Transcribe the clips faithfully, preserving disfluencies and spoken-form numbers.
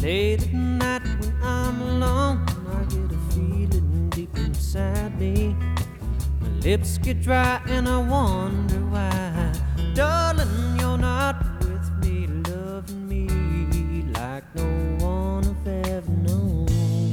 Late at night when I'm alone, I get a feeling deep inside me. My lips get dry and I wonder why. Darling, you're not with me, loving me like no one I've ever known.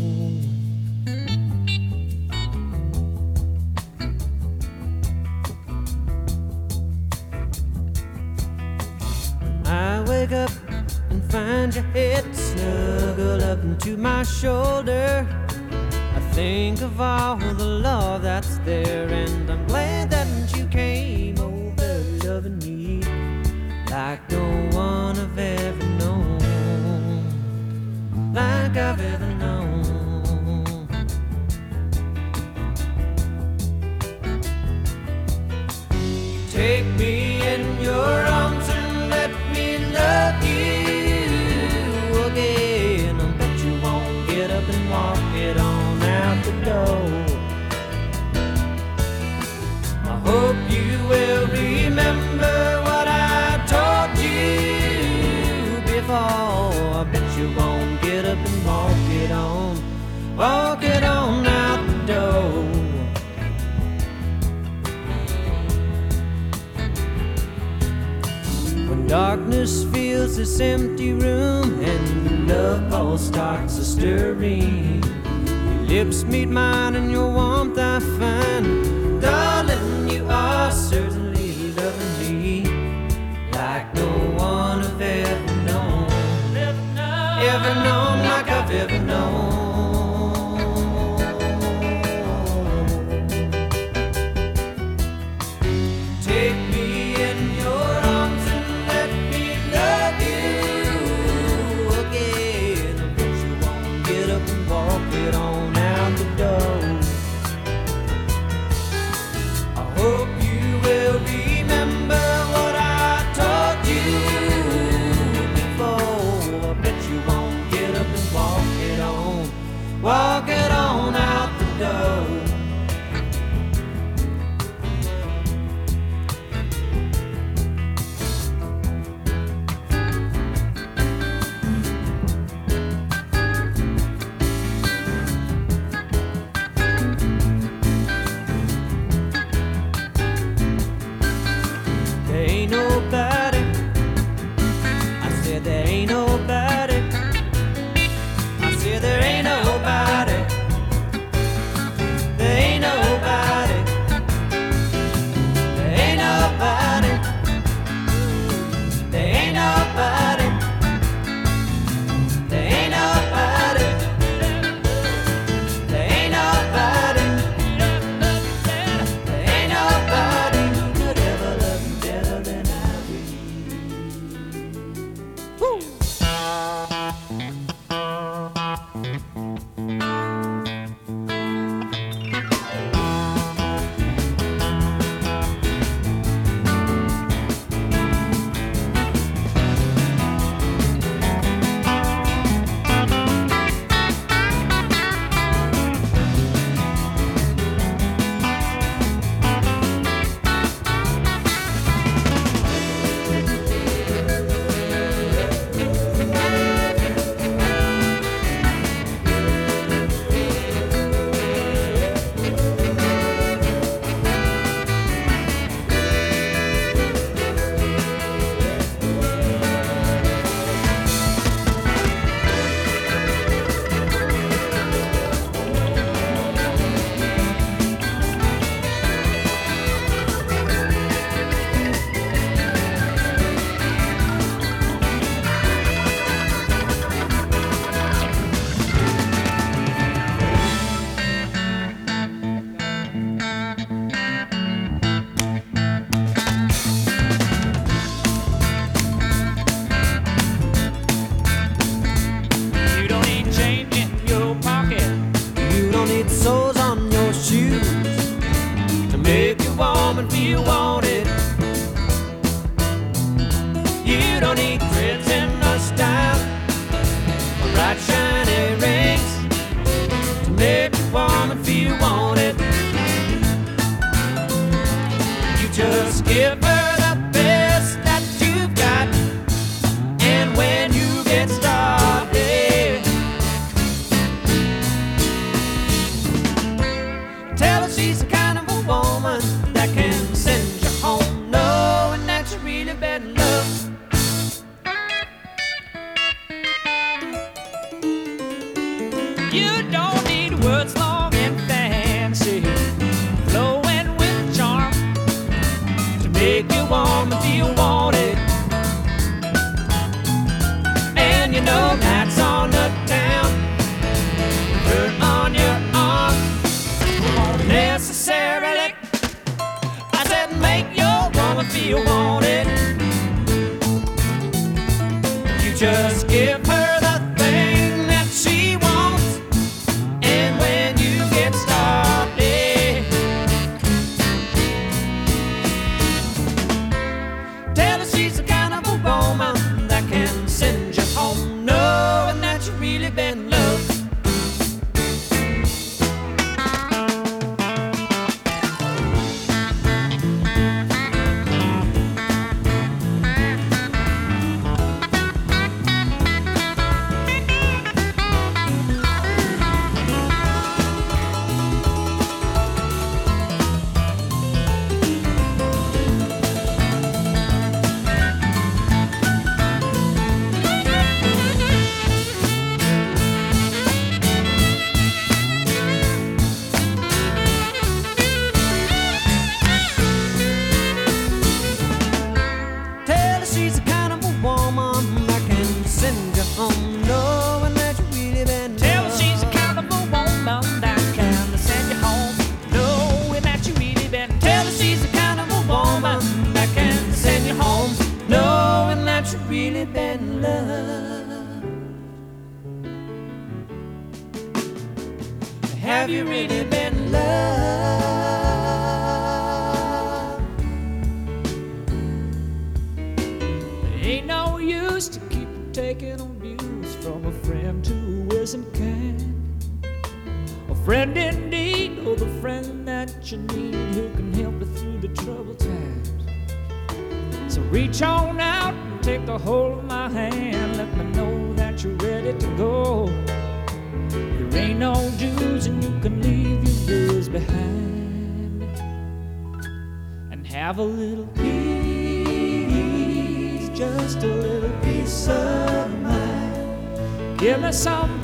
When I wake up and find your head snuggled up into my shoulder, I think of all the love that's there, and I'm glad that you came over, loving me like no one I've ever known, like I've ever known. Take me in your arms and let me love you again. I bet you won't get up and walk it on out the door. I hope you will remember what I told you before. I bet you won't get up and walk it on, walk it on out the door. When darkness fills this empty room and the love pulse starts a stirring, your lips meet mine and your warmth I find. Darling, you are certainly loving me like no one I've ever known, ever known, like I've ever known. Take me in your arms and let me love you again. I bet you won't get up and walk it on out the door. I hope you will remember what I told you before. I bet you won't get up and walk it on, walk it on out the door. There ain't nobody, I said there ain't nobody, I said there ain't nobody, there ain't nobody, there ain't nobody, there ain't nobody, there ain't nobody, there ain't nobody, there ain't nobody who could ever love you better than I will. Woo! You don't need change in your pocket, you don't need soles on your shoes to make you warm and feel wanted. You don't need threads in a style or bright shiny rings to make you warm and feel wanted. You just give her the best that you've got, and when you get started, woman that can send you home knowing that you're really bad in love. You don't need words long and fancy, flowing with charm, to make you warm and feel wanted. And you know that's on the town, hurt on your arm, won't necessarily, I said, make your woman feel wanted. You just give her the thing that she wants, and when you get started, tell her she's the kind of a woman that can send you home knowing that you've really been in love. She's the kind of a woman that can send you home knowing that you really been. Tell her she's the kind of a woman that can send you home knowing that you really been. Tell her she's the kind of a woman that can send you home knowing that you really been loved. Have you really been loved? Ain't no use to keep taking abuse from a friend who isn't kind. A friend in need, or the friend that you need who can help you through the troubled times. So reach on out and take the hold of my hand. Let me know that you're ready to go. There ain't no dues and you can leave your bills behind and have a little peace, just a little peace of mind. Give me some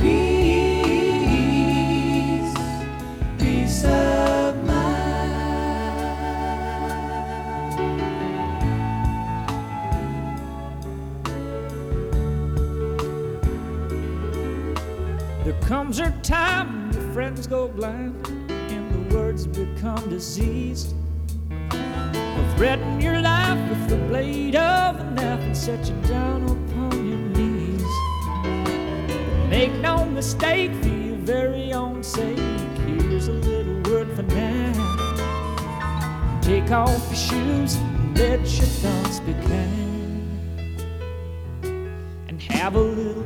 peace, peace of mind. There comes a time when your friends go blind and the words become diseased. They'll threaten your life with the blade of a knife and set you down upon your knees. Make no mistake, for your very own sake, here's a little word for now. Take off your shoes and let your thoughts be kind and have a little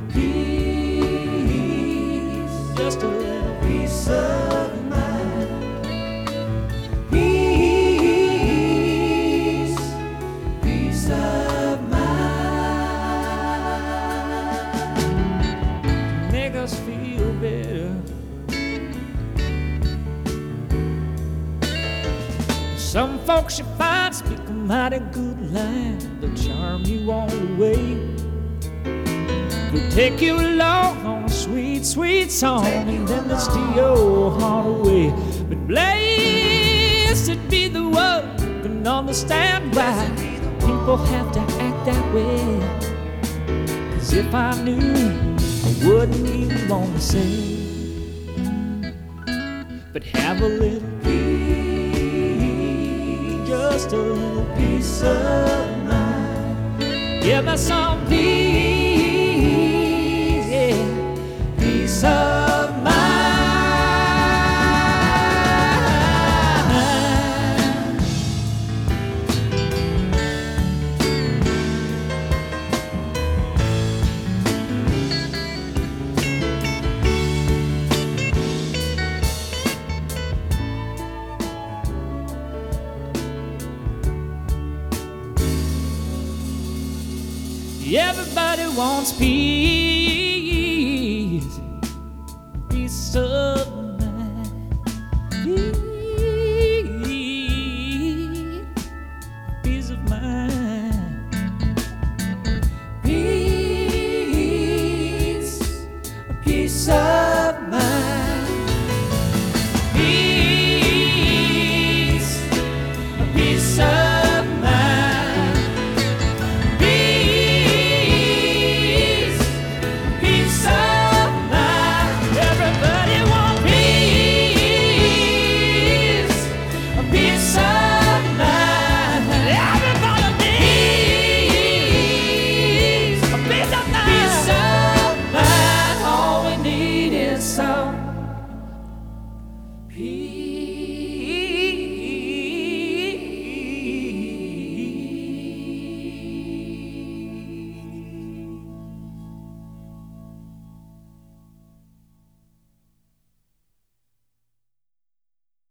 peace, just a little peace of mind. Peace, peace of mind. Make us feel better. Some folks you find speak a mighty good line. They'll charm you all the way. They'll take you along on a sweet, sweet song, and then they'll steal your heart away. But blessed be the one who can understand why people have to act that way. 'Cause if I knew, I wouldn't even want to say. But have a little peace, just a little peace of mind. Give me some peace, yeah, peace of mind. Everybody wants peace, peace of mind, peace, beside